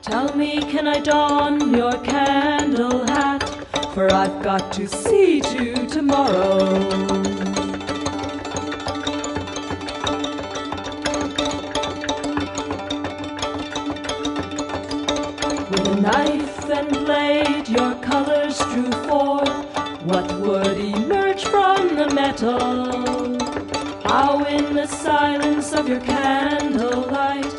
Tell me, can I don your candle hat? For I've got to see to tomorrow. With a knife and blade your colors drew forth, what would emerge from the metal? How in the silence of your candlelight